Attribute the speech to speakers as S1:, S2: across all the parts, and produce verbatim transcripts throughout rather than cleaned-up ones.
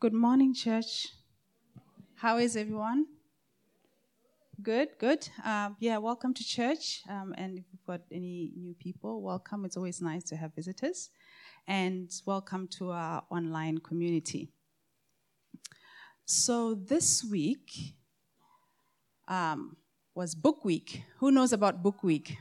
S1: Good morning, church. How is everyone? Good, good. Um, yeah, welcome to church. Um, and if you've got any new people, welcome. It's always nice to have visitors. And welcome to our online community. So this week um, was Book Week. Who knows about Book Week?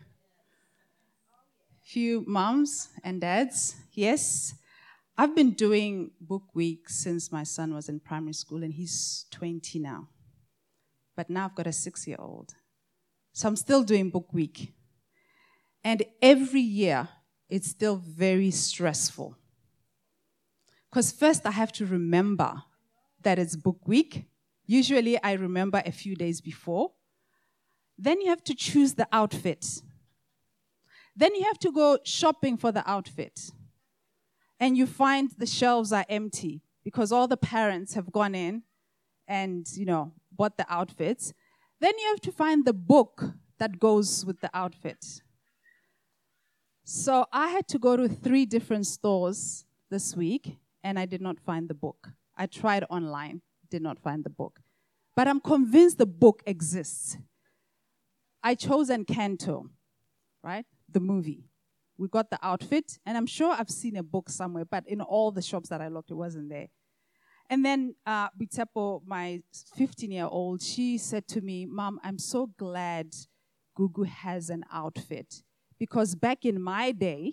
S1: Few moms and dads, yes. I've been doing Book Week since my son was in primary school, and he's twenty now. But now I've got a six-year-old. So I'm still doing Book Week. And every year, it's still very stressful. Because first I have to remember that it's Book Week. Usually I remember a few days before. Then you have to choose the outfit. Then you have to go shopping for the outfit. And you find the shelves are empty because all the parents have gone in and, you know, bought the outfits. Then you have to find the book that goes with the outfit. So I had to go to three different stores this week, and I did not find the book. I tried online, did not find the book. But I'm convinced the book exists. I chose Encanto, right? The movie. We got the outfit, and I'm sure I've seen a book somewhere, but in all the shops that I looked, it wasn't there. And then uh, Bitepo, my fifteen-year-old, she said to me, "Mom, I'm so glad Gugu has an outfit. Because back in my day,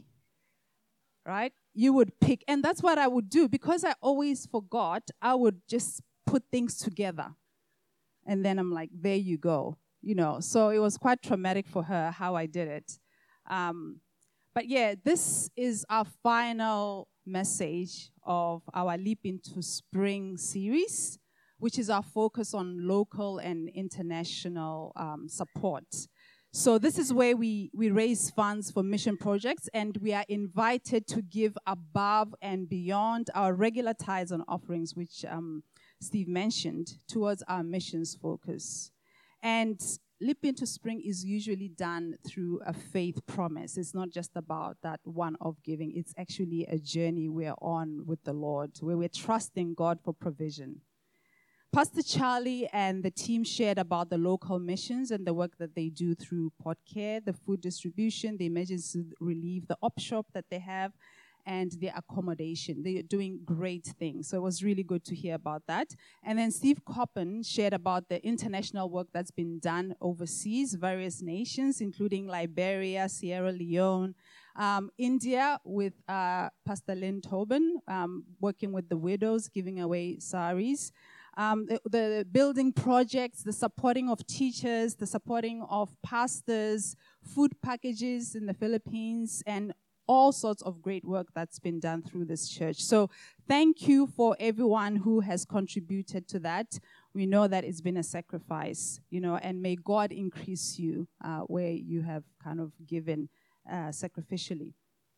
S1: right, you would pick," and that's what I would do. Because I always forgot, I would just put things together. And then I'm like, there you go. You know, so it was quite traumatic for her how I did it. Um, But yeah, this is our final message of our Leap into Spring series, which is our focus on local and international um, support. So this is where we, we raise funds for mission projects, and we are invited to give above and beyond our regular tithes and offerings, which um, Steve mentioned, towards our missions focus. And Leap into Spring is usually done through a faith promise. It's not just about that one-off giving. It's actually a journey we're on with the Lord, where we're trusting God for provision. Pastor Charlie and the team shared about the local missions and the work that they do through Pot Care, the food distribution, the emergency relief, the op shop that they have, and their accommodation. They're doing great things. So it was really good to hear about that. And then Steve Coppen shared about the international work that's been done overseas, various nations, including Liberia, Sierra Leone, um, India with uh, Pastor Lynn Tobin, um, working with the widows, giving away saris. Um, the, the building projects, the supporting of teachers, the supporting of pastors, food packages in the Philippines, and all sorts of great work that's been done through this church. So thank you for everyone who has contributed to that. We know that it's been a sacrifice, you know, and may God increase you uh, where you have kind of given uh, sacrificially.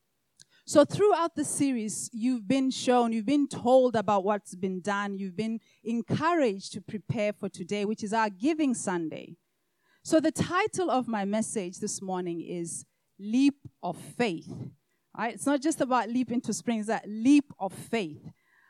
S1: So throughout the series, you've been shown, you've been told about what's been done. You've been encouraged to prepare for today, which is our Giving Sunday. So the title of my message this morning is Leap of Faith. Right? It's not just about leap into spring, it's that leap of faith.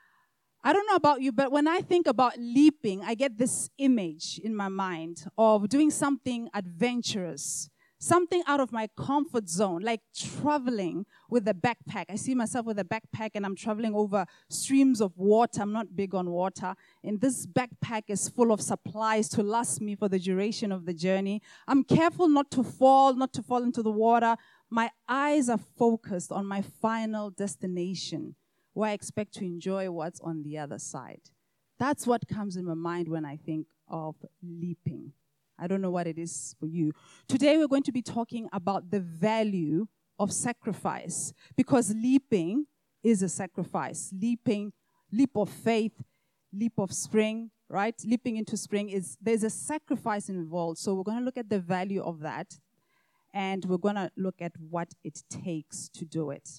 S1: I don't know about you, but when I think about leaping, I get this image in my mind of doing something adventurous, something out of my comfort zone, like traveling with a backpack. I see myself with a backpack and I'm traveling over streams of water. I'm not big on water. And this backpack is full of supplies to last me for the duration of the journey. I'm careful not to fall, not to fall into the water. My eyes are focused on my final destination, where I expect to enjoy what's on the other side. That's what comes in my mind when I think of leaping. I don't know what it is for you. Today we're going to be talking about the value of sacrifice, because leaping is a sacrifice. Leaping, leap of faith, leap of spring, right? Leaping into spring, is there's a sacrifice involved. So we're going to look at the value of that. And we're going to look at what it takes to do it.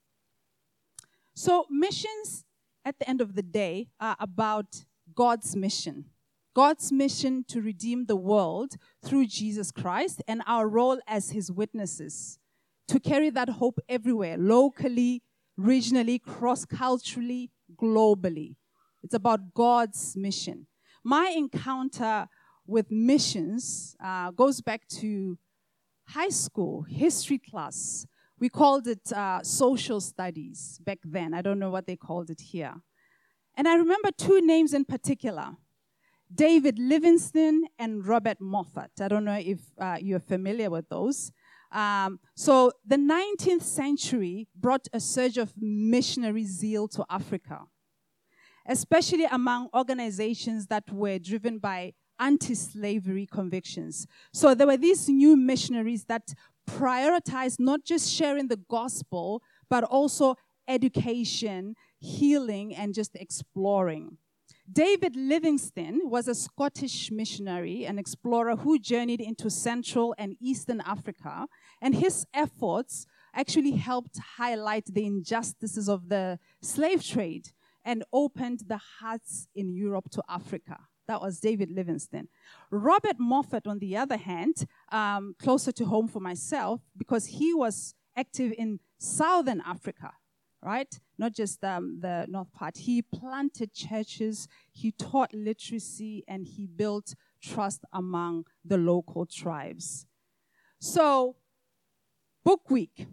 S1: So missions, at the end of the day, are about God's mission. God's mission to redeem the world through Jesus Christ, and our role as his witnesses to carry that hope everywhere, locally, regionally, cross-culturally, globally. It's about God's mission. My encounter with missions uh, goes back to high school, history class. We called it uh, social studies back then. I don't know what they called it here. And I remember two names in particular, David Livingstone and Robert Moffat. I don't know if uh, you're familiar with those. Um, so the nineteenth century brought a surge of missionary zeal to Africa, especially among organizations that were driven by anti-slavery convictions. So there were these new missionaries that prioritized not just sharing the gospel, but also education, healing, and just exploring. David Livingstone was a Scottish missionary, an explorer who journeyed into Central and Eastern Africa, and his efforts actually helped highlight the injustices of the slave trade and opened the hearts in Europe to Africa. That was David Livingstone. Robert Moffat, on the other hand, um, closer to home for myself, because he was active in Southern Africa, right? Not just um, the north part. He planted churches, he taught literacy, and he built trust among the local tribes. So, Book Week.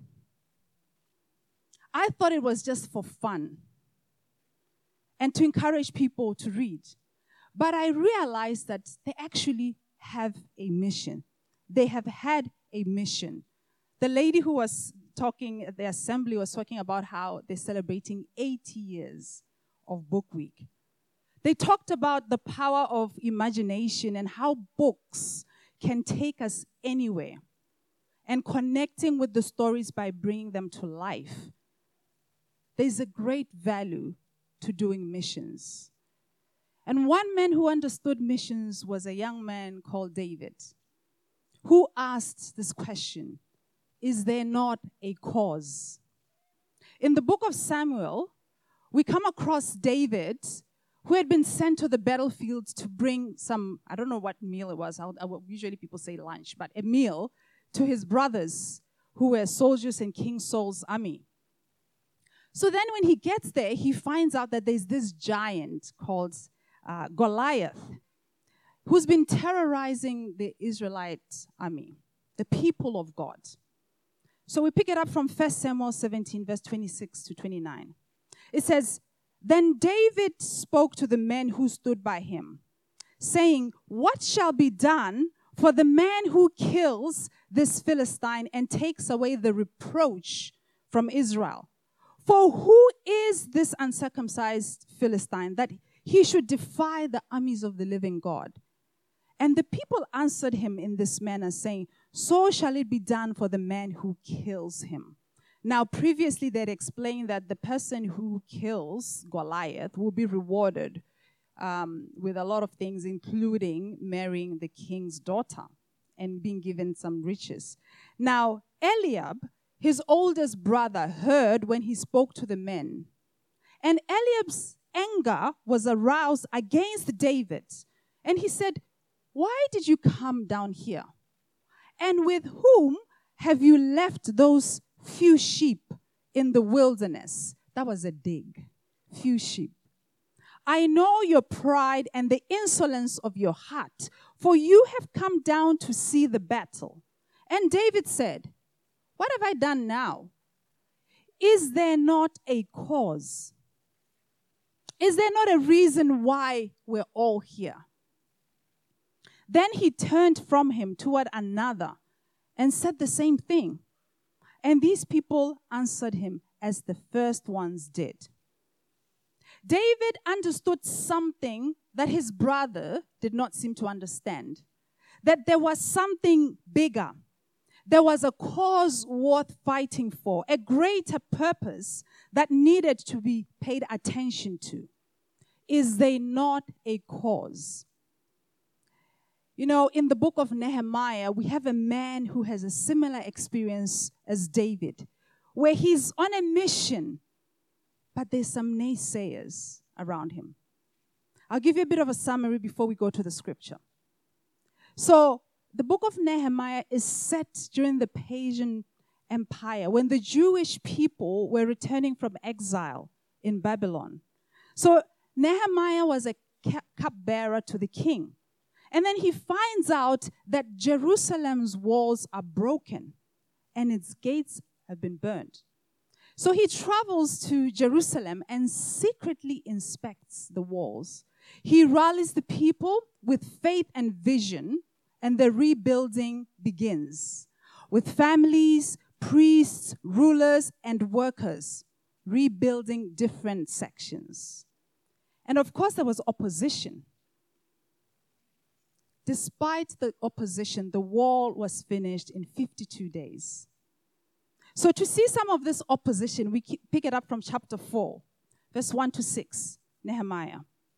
S1: I thought it was just for fun and to encourage people to read. But I realized that they actually have a mission. They have had a mission. The lady who was talking at the assembly was talking about how they're celebrating eighty years of Book Week. They talked about the power of imagination and how books can take us anywhere, and connecting with the stories by bringing them to life. There's a great value to doing missions. And one man who understood missions was a young man called David, who asked this question, is there not a cause? In the book of Samuel, we come across David, who had been sent to the battlefield to bring some, I don't know what meal it was, I would, I would, usually people say lunch, but a meal to his brothers who were soldiers in King Saul's army. So then when he gets there, he finds out that there's this giant called uh, Goliath, who's been terrorizing the Israelite army, the people of God. So we pick it up from First Samuel seventeen, verse twenty-six to twenty-nine. It says, then David spoke to the men who stood by him, saying, what shall be done for the man who kills this Philistine and takes away the reproach from Israel? For who is this uncircumcised Philistine that he should defy the armies of the living God? And the people answered him in this manner, saying, so shall it be done for the man who kills him. Now, previously they'd explained that the person who kills Goliath will be rewarded um, with a lot of things, including marrying the king's daughter and being given some riches. Now, Eliab, his oldest brother, heard when he spoke to the men. And Eliab's anger was aroused against David. And he said, why did you come down here? And with whom have you left those few sheep in the wilderness? That was a dig. Few sheep. I know your pride and the insolence of your heart, for you have come down to see the battle. And David said, what have I done now? Is there not a cause? Is there not a reason why we're all here? Then he turned from him toward another and said the same thing. And these people answered him as the first ones did. David understood something that his brother did not seem to understand. That there was something bigger. There was a cause worth fighting for, a greater purpose that needed to be paid attention to. Is there not a cause? You know, in the book of Nehemiah, we have a man who has a similar experience as David, where he's on a mission, but there's some naysayers around him. I'll give you a bit of a summary before we go to the scripture. So, the book of Nehemiah is set during the Persian Empire, when the Jewish people were returning from exile in Babylon. So, Nehemiah was a cupbearer to the king. And then he finds out that Jerusalem's walls are broken and its gates have been burned. So he travels to Jerusalem and secretly inspects the walls. He rallies the people with faith and vision, and the rebuilding begins. With families, priests, rulers, and workers rebuilding different sections. And of course, there was opposition. Despite the opposition, the wall was finished in fifty-two days. So to see some of this opposition, we pick it up from chapter four, verse one to six, Nehemiah.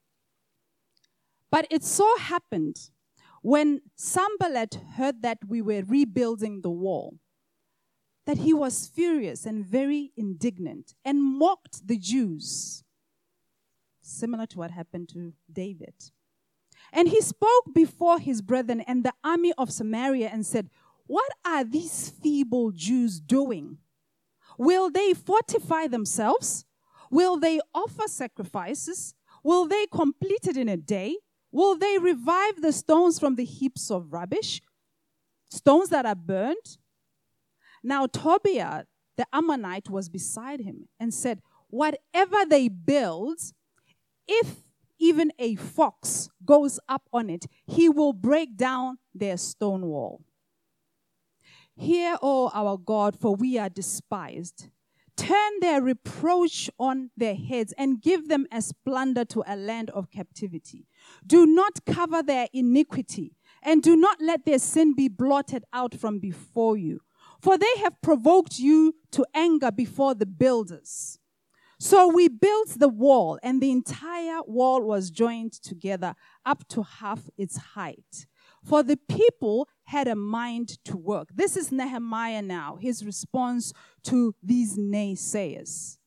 S1: But it so happened when Sanballat heard that we were rebuilding the wall, that he was furious and very indignant and mocked the Jews, similar to what happened to David. And he spoke before his brethren and the army of Samaria and said, "What are these feeble Jews doing? Will they fortify themselves? Will they offer sacrifices? Will they complete it in a day? Will they revive the stones from the heaps of rubbish, stones that are burned?" Now Tobiah, the Ammonite, was beside him and said, "Whatever they build, if even a fox goes up on it, he will break down their stone wall. Hear, O our God, for we are despised. Turn their reproach on their heads and give them as plunder to a land of captivity. Do not cover their iniquity, and do not let their sin be blotted out from before you. For they have provoked you to anger before the builders." So we built the wall, and the entire wall was joined together up to half its height. For the people had a mind to work. This is Nehemiah now, his response to these naysayers.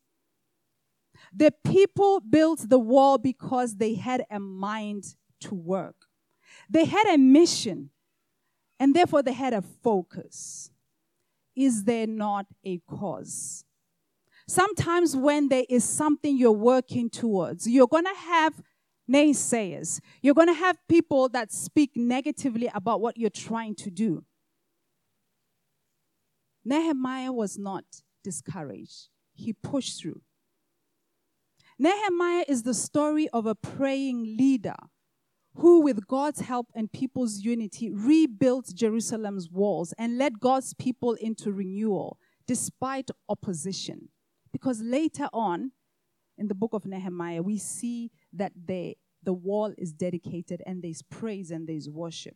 S1: The people built the wall because they had a mind to work. They had a mission, and therefore they had a focus. Is there not a cause? Sometimes when there is something you're working towards, you're going to have naysayers. You're going to have people that speak negatively about what you're trying to do. Nehemiah was not discouraged. He pushed through. Nehemiah is the story of a praying leader who, with God's help and people's unity, rebuilt Jerusalem's walls and led God's people into renewal despite opposition. Because later on, in the book of Nehemiah, we see that they, the wall is dedicated and there's praise and there's worship.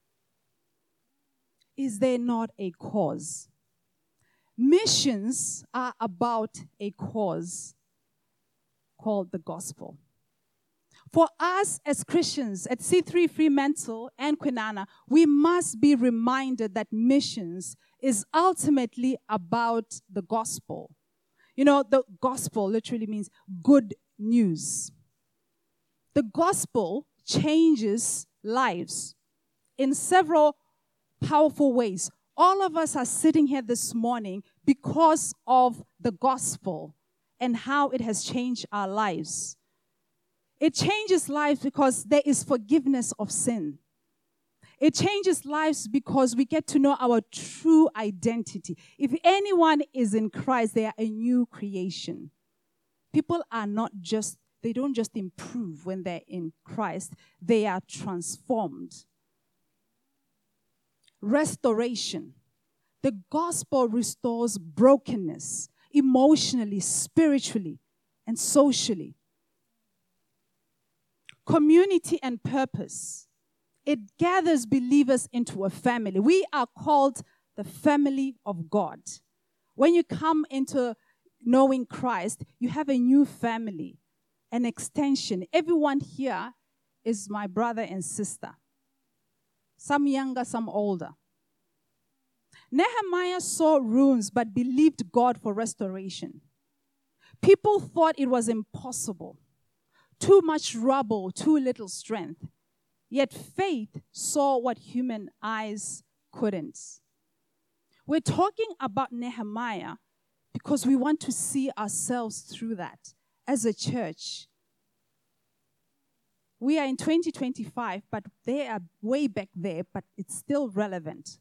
S1: Is there not a cause? Missions are about a cause called the gospel. For us as Christians at C three Fremantle and Kwinana, we must be reminded that missions is ultimately about the gospel. You know, the gospel literally means good news. The gospel changes lives in several powerful ways. All of us are sitting here this morning because of the gospel and how it has changed our lives. It changes lives because there is forgiveness of sin. It changes lives because we get to know our true identity. If anyone is in Christ, they are a new creation. People are not just, they don't just improve when they're in Christ. They are transformed. Restoration. The gospel restores brokenness emotionally, spiritually, and socially. Community and purpose. It gathers believers into a family. We are called the family of God. When you come into knowing Christ, you have a new family, an extension. Everyone here is my brother and sister. Some younger, some older. Nehemiah saw ruins but believed God for restoration. People thought it was impossible. Too much rubble, too little strength. Yet faith saw what human eyes couldn't. We're talking about Nehemiah because we want to see ourselves through that as a church. We are in twenty twenty-five, but they are way back there, but it's still relevant.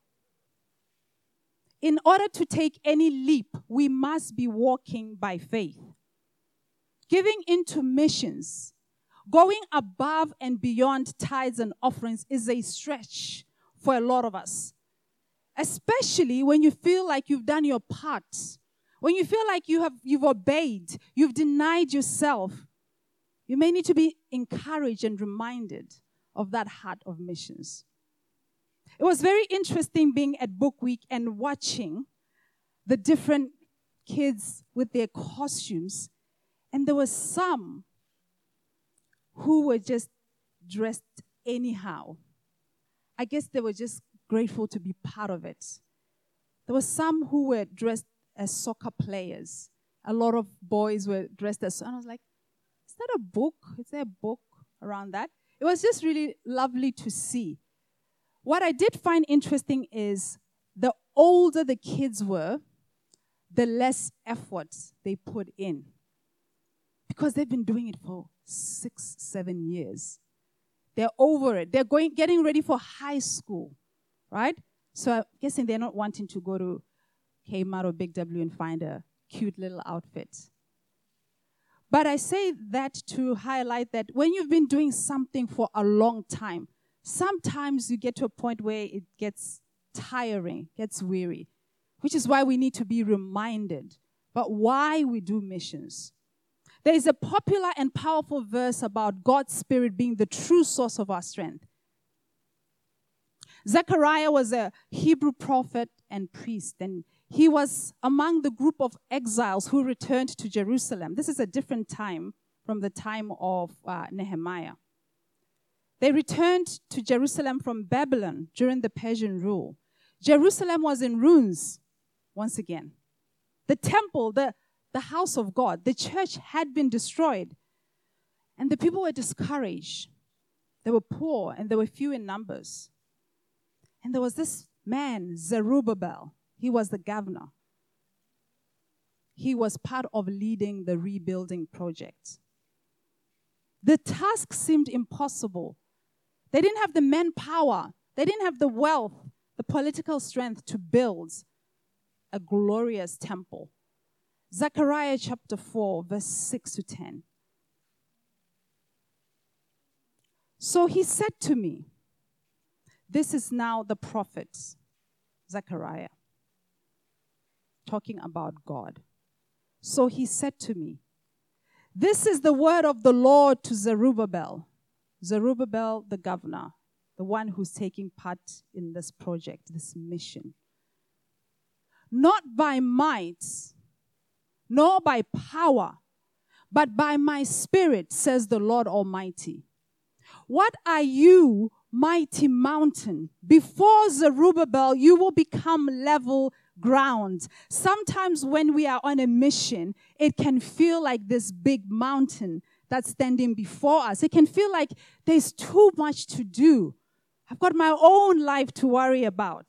S1: In order to take any leap, we must be walking by faith. Giving into missions, going above and beyond tithes and offerings is a stretch for a lot of us. Especially when you feel like you've done your part. When you feel like you have, you've obeyed, you've denied yourself. You may need to be encouraged and reminded of that heart of missions. It was very interesting being at Book Week and watching the different kids with their costumes. And there were some who were just dressed anyhow. I guess they were just grateful to be part of it. There were some who were dressed as soccer players. A lot of boys were dressed as... And I was like, is that a book? Is there a book around that? It was just really lovely to see. What I did find interesting is the older the kids were, the less effort they put in. Because they've been doing it for six, seven years. They're over it. They're going, getting ready for high school, right? So I'm guessing they're not wanting to go to Kmart or Big W and find a cute little outfit. But I say that to highlight that when you've been doing something for a long time, sometimes you get to a point where it gets tiring, gets weary, which is why we need to be reminded about why we do missions. There is a popular and powerful verse about God's Spirit being the true source of our strength. Zechariah was a Hebrew prophet and priest, and he was among the group of exiles who returned to Jerusalem. This is a different time from the time of uh, Nehemiah. They returned to Jerusalem from Babylon during the Persian rule. Jerusalem was in ruins once again. The temple, the, the house of God, the church had been destroyed. And the people were discouraged. They were poor and they were few in numbers. And there was this man, Zerubbabel. He was the governor. He was part of leading the rebuilding project. The task seemed impossible. They didn't have the manpower. They didn't have the wealth, the political strength to build a glorious temple. Zechariah chapter four, verse six to ten. So he said to me, this is now the prophet Zechariah talking about God. So he said to me, this is the word of the Lord to Zerubbabel. Zerubbabel, the governor, the one who's taking part in this project, this mission. Not by might, nor by power, but by my spirit, says the Lord Almighty. What are you, mighty mountain? Before Zerubbabel, you will become level ground. Sometimes when we are on a mission, it can feel like this big mountain that's standing before us. It can feel like there's too much to do. I've got my own life to worry about.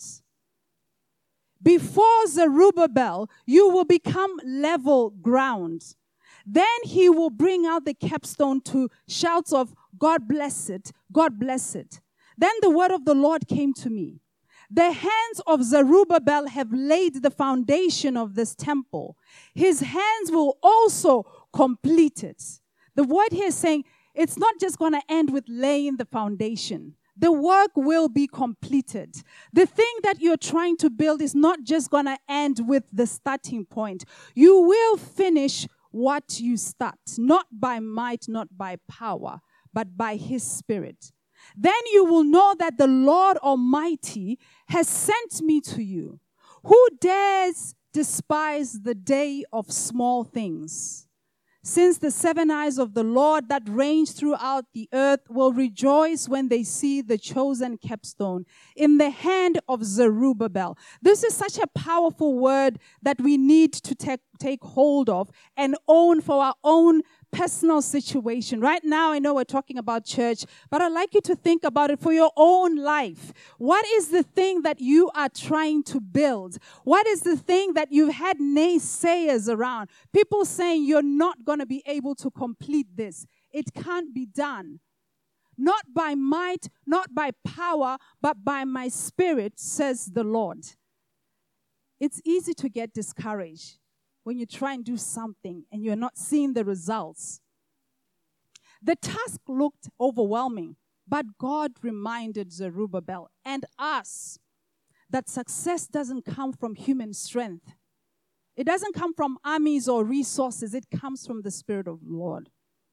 S1: Before Zerubbabel, you will become level ground. Then he will bring out the capstone to shouts of, God bless it, God bless it. Then the word of the Lord came to me. The hands of Zerubbabel have laid the foundation of this temple. His hands will also complete it. The word here is saying it's not just going to end with laying the foundation. The work will be completed. The thing that you're trying to build is not just going to end with the starting point. You will finish what you start, not by might, not by power, but by His Spirit. Then you will know that the Lord Almighty has sent me to you. Who dares despise the day of small things? Since the seven eyes of the Lord that range throughout the earth will rejoice when they see the chosen capstone in the hand of Zerubbabel. This is such a powerful word that we need to take, take hold of and own for our own personal situation. Right now, I know we're talking about church, but I'd like you to think about it for your own life. What is the thing that you are trying to build? What is the thing that you've had naysayers around? People saying you're not going to be able to complete this. It can't be done.
S2: not by might, not by power, but by my Spirit, says the Lord. It's easy to get discouraged when you try and do something and you're not seeing the results. The task looked overwhelming, but God reminded Zerubbabel and us that success doesn't come from human strength. It doesn't come from armies or resources. It comes from the Spirit of the Lord.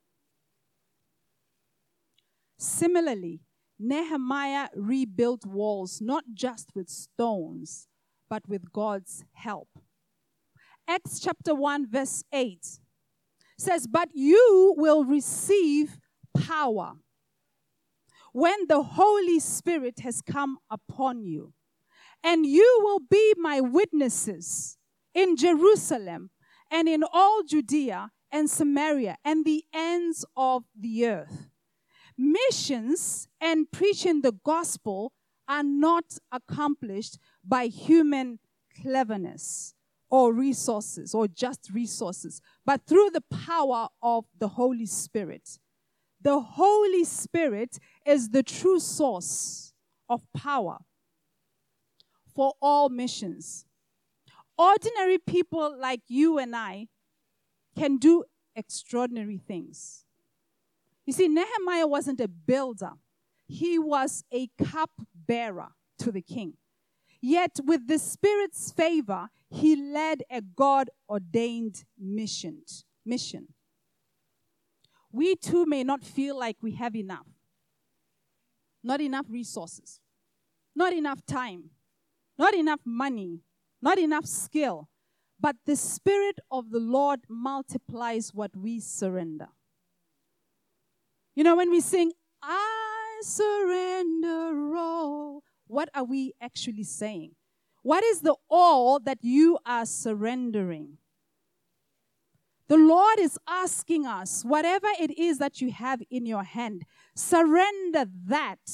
S2: Similarly, Nehemiah rebuilt walls not just with stones, but with God's help. Acts chapter one, verse eight says, "But you will receive power when the Holy Spirit has come upon you, and you will be my witnesses in Jerusalem and in all Judea and Samaria and the ends of the earth." Missions and preaching the gospel are not accomplished by human cleverness or resources or just resources, but through the power of the Holy Spirit. The Holy Spirit is the true source of power for all missions. Ordinary people like you and I can do extraordinary things. You see, Nehemiah wasn't a builder. He was a cupbearer to the king. Yet, with the Spirit's favor, he led a God-ordained mission. mission. We too may not feel like we have enough. Not enough resources. Not enough time. Not enough money. Not enough skill. But the Spirit of the Lord multiplies what we surrender. You know, when we sing, "I surrender all," what are we actually saying? What is the all that you are surrendering? The Lord is asking us, whatever it is that you have in your hand, surrender that.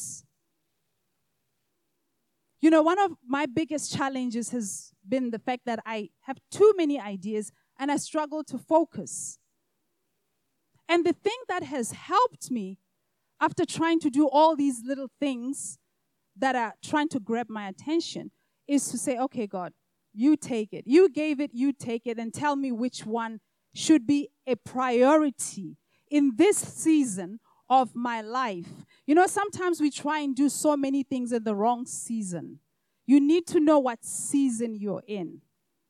S2: You know, one of my biggest challenges has been the fact that I have too many ideas and I struggle to focus. And the thing that has helped me after trying to do all these little things that are trying to grab my attention is to say, "Okay, God, you take it. You gave it, you take it, and tell me which one should be a priority in this season of my life." You know, sometimes we try and do so many things in the wrong season. You need to know what season you're in.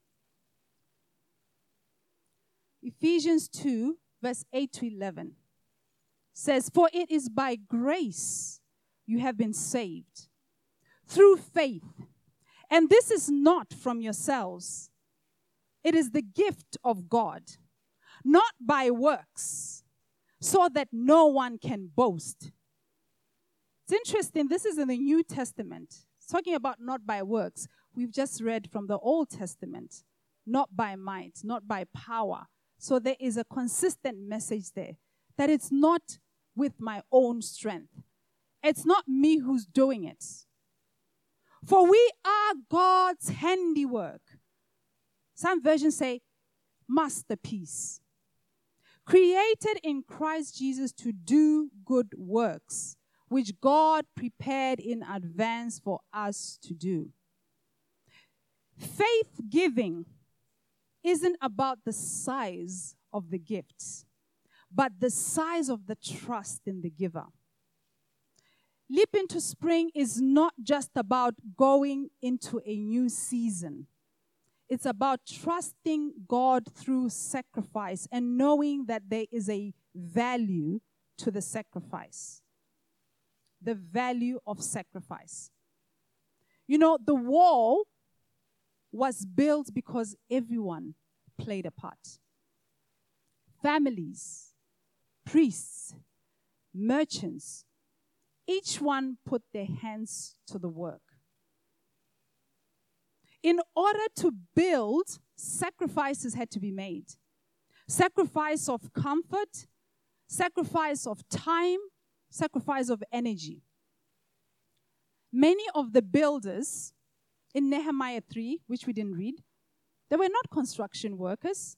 S2: Ephesians two, verse eight to eleven says, "For it is by grace you have been saved, through faith. And this is not from yourselves. It is the gift of God, not by works, so that no one can boast." It's interesting, this is in the New Testament. It's talking about not by works. We've just read from the Old Testament, not by might, not by power. So there is a consistent message there that it's not with my own strength. It's not me who's doing it. For we are God's handiwork. Some versions say masterpiece. Created in Christ Jesus to do good works, which God prepared in advance for us to do. Faith giving isn't about the size of the gifts, but the size of the trust in the giver. Leap into Spring is not just about going into a new season. It's about trusting God through sacrifice and knowing that there is a value to the sacrifice. The value of sacrifice. You know, the wall was built because everyone played a part. Families, priests, merchants, each one put their hands to the work. In order to build, sacrifices had to be made. Sacrifice of comfort, sacrifice of time, sacrifice of energy. Many of the builders in Nehemiah three, which we didn't read, they were not construction workers,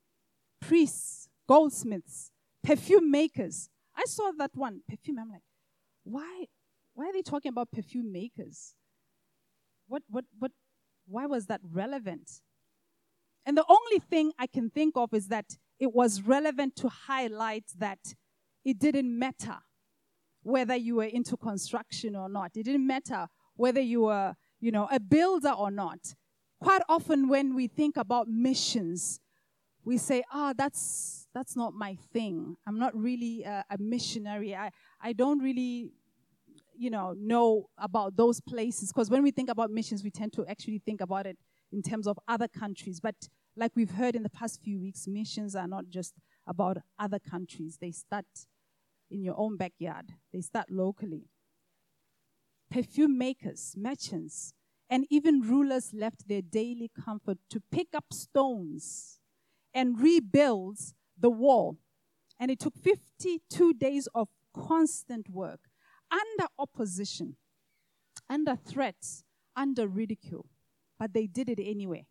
S2: priests, goldsmiths, perfume makers. I saw that one, perfume. I'm like, why, why are they talking about perfume makers? What, what, what, why was that relevant? And the only thing I can think of is that it was relevant to highlight that it didn't matter whether you were into construction or not. It didn't matter whether you were, you know, a builder or not. Quite often when we think about missions, we say, ah, oh, that's that's not my thing. I'm not really a, a missionary. I, I don't really, you know, know about those places. Because when we think about missions, we tend to actually think about it in terms of other countries. But like we've heard in the past few weeks, missions are not just about other countries. They start in your own backyard. They start locally. Perfume makers, merchants, and even rulers left their daily comfort to pick up stones and rebuild the wall. And it took fifty-two days of constant work, under opposition, under threats, under ridicule. But they did it anyway.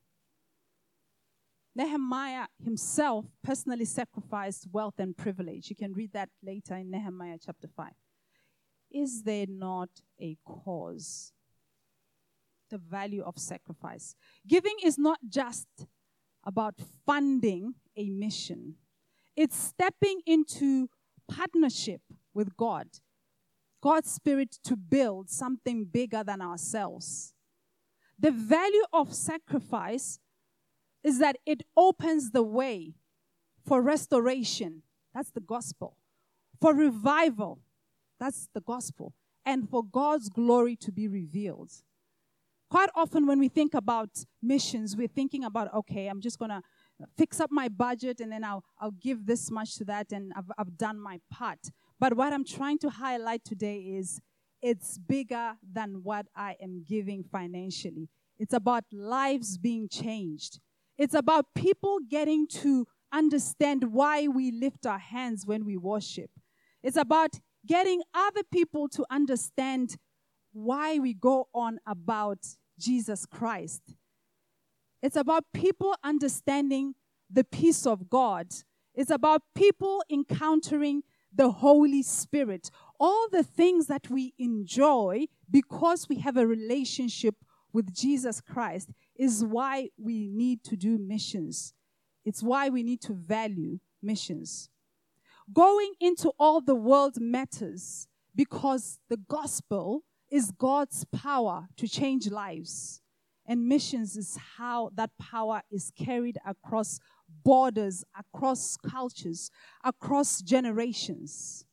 S2: Nehemiah himself personally sacrificed wealth and privilege. You can read that later in Nehemiah chapter five. Is there not a cause? The value of sacrifice. Giving is not just about funding a mission. It's stepping into partnership with God, God's Spirit, to build something bigger than ourselves. The value of sacrifice is that it opens the way for restoration. That's the gospel. For revival. That's the gospel. And for God's glory to be revealed. Quite often when we think about missions, we're thinking about, okay, I'm just going to fix up my budget and then I'll, I'll give this much to that and I've, I've done my part. But what I'm trying to highlight today is it's bigger than what I am giving financially. It's about lives being changed. It's about people getting to understand why we lift our hands when we worship. It's about getting other people to understand why we go on about Jesus Christ. It's about people understanding the peace of God. It's about people encountering the Holy Spirit. All the things that we enjoy because we have a relationship with Jesus Christ is why we need to do missions. It's why we need to value missions. Going into all the world matters because the gospel is God's power to change lives. And missions is how that power is carried across borders, across cultures, across generations.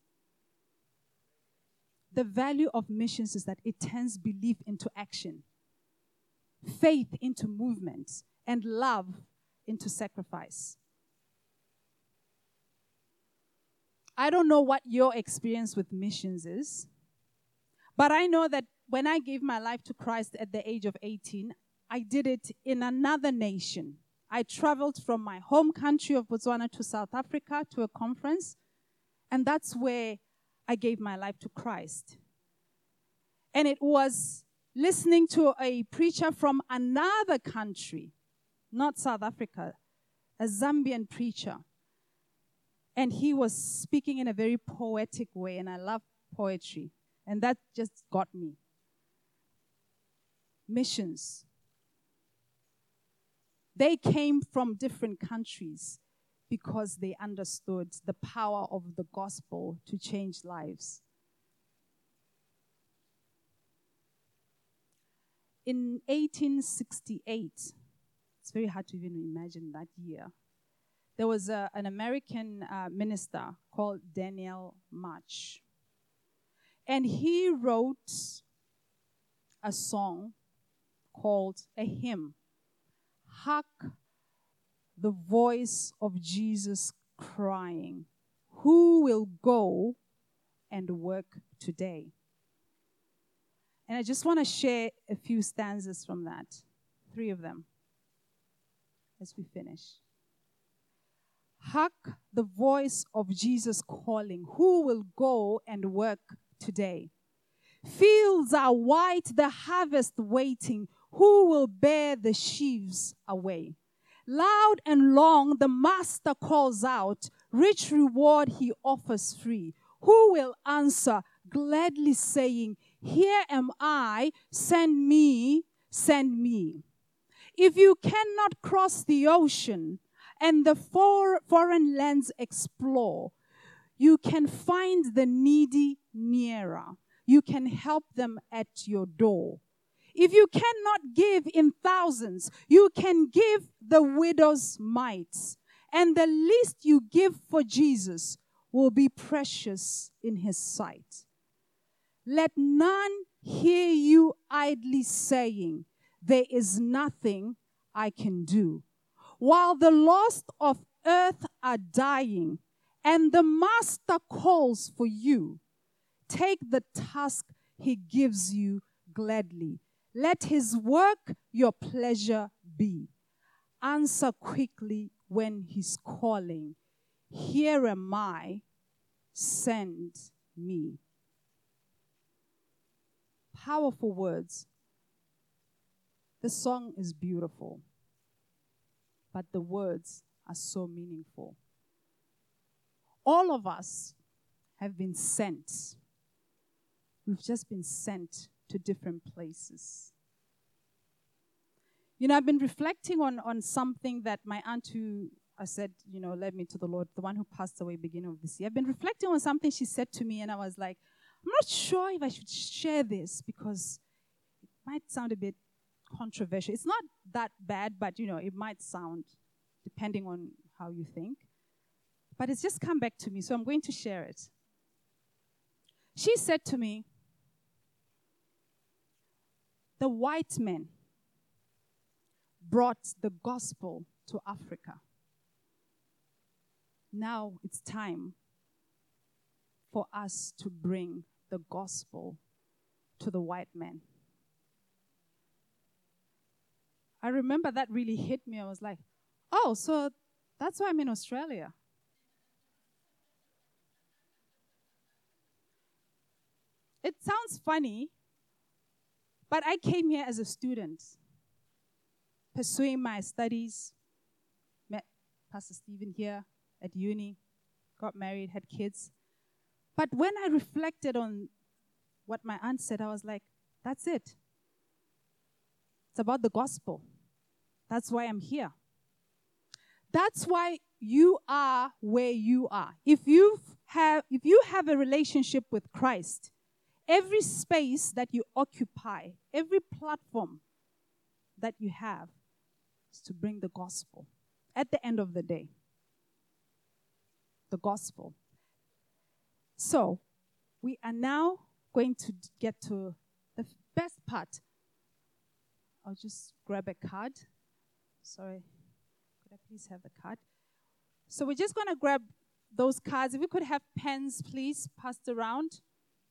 S2: The value of missions is that it turns belief into action, faith into movement, and love into sacrifice. I don't know what your experience with missions is, but I know that when I gave my life to Christ at the age of eighteen, I did it in another nation. I traveled from my home country of Botswana to South Africa to a conference, and that's where I gave my life to Christ. And it was listening to a preacher from another country, not South Africa, a Zambian preacher. And he was speaking in a very poetic way, and I love poetry. And that just got me. Missions. They came from different countries because they understood the power of the gospel to change lives. In eighteen sixty-eight, it's very hard to even imagine that year, there was a, an American uh, minister called Daniel March. And he wrote a song called a hymn, Hark the Voice of Jesus Crying, Who Will Go and Work Today? And I just want to share a few stanzas from that, three of them, as we finish. Hark the voice of Jesus calling, who will go and work today? Fields are white, the harvest waiting, who will bear the sheaves away? Loud and long the master calls out, rich reward he offers free. Who will answer, gladly saying, "Here am I, send me, send me." If you cannot cross the ocean and the for- foreign lands explore, you can find the needy nearer. You can help them at your door. If you cannot give in thousands, you can give the widow's mite. And the least you give for Jesus will be precious in his sight. Let none hear you idly saying, "There is nothing I can do." While the lost of earth are dying and the Master calls for you, take the task he gives you gladly. Let his work your pleasure be. Answer quickly when he's calling. "Here am I, send me." Powerful words. The song is beautiful, but the words are so meaningful. All of us have been sent. We've just been sent to different places. You know, I've been reflecting on, on something that my aunt, who I said, you know, led me to the Lord, the one who passed away beginning of this year. I've been reflecting on something she said to me, and I was like, I'm not sure if I should share this because it might sound a bit controversial. It's not that bad, but, you know, it might sound, depending on how you think. But it's just come back to me, so I'm going to share it. She said to me, the white men brought the gospel to Africa. Now it's time for us to bring the gospel to the white man. I remember that really hit me. I was like, oh, so that's why I'm in Australia. It sounds funny, but I came here as a student, pursuing my studies, met Pastor Stephen here at uni, got married, had kids. But when I reflected on what my aunt said, I was like, that's it. It's about the gospel. That's why I'm here. That's why you are where you are. If you have, if you have a relationship with Christ, every space that you occupy, every platform that you have is to bring the gospel. At the end of the day, the gospel. So, we are now going to get to the best part. I'll just grab a card. Sorry, could I please have the card? So we're just going to grab those cards. If we could have pens, please, passed around.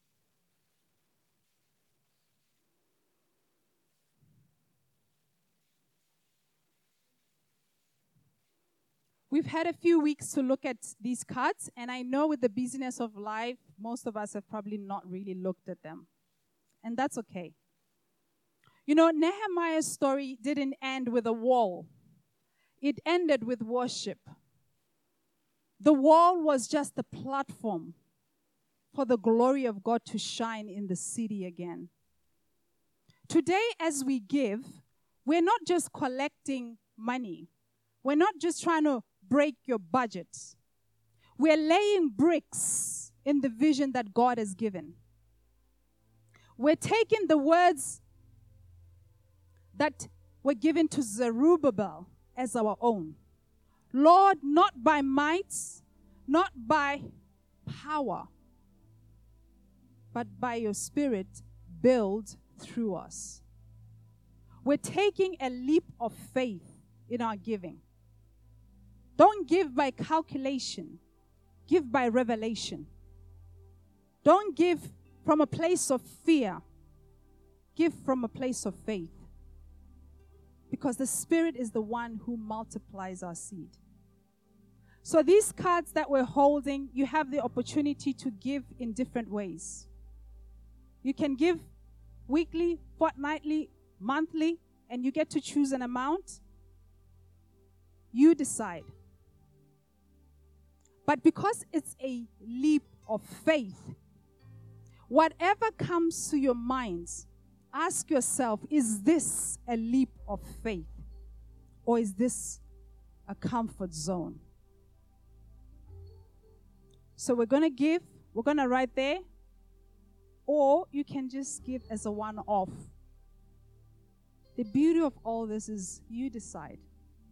S2: We've had a few weeks to look at these cards, and I know with the busyness of life, most of us have probably not really looked at them. And that's okay. You know, Nehemiah's story didn't end with a wall. It ended with worship. The wall was just a platform for the glory of God to shine in the city again. Today, as we give, we're not just collecting money. We're not just trying to break your budget. We're laying bricks in the vision that God has given. We're taking the words that were given to Zerubbabel as our own. Lord, not by might, not by power, but by your Spirit, build through us. We're taking a leap of faith in our giving. Don't give by calculation. Give by revelation. Don't give from a place of fear. Give from a place of faith. Because the Spirit is the one who multiplies our seed. So these cards that we're holding, you have the opportunity to give in different ways. You can give weekly, fortnightly, monthly, and you get to choose an amount. You decide. But because it's a leap of faith, Whatever comes to your mind, ask yourself, is this a leap of faith? Or is this a comfort zone? So we're going to give, we're going to write there, or you can just give as a one-off. The beauty of all this is you decide.